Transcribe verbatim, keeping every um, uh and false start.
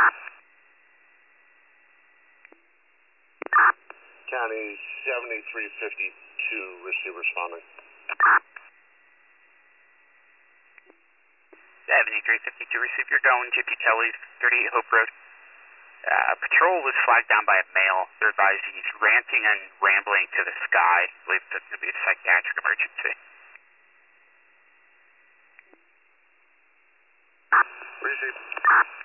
County seventy-three fifty-two, receive responding. seventy-three fifty-two, receive, you're going J P Kelly's, thirty-eight Hope Road. Uh, patrol was flagged down by a male. They're advised he's ranting and rambling to the sky. I believe that's going to be a psychiatric emergency. Receive.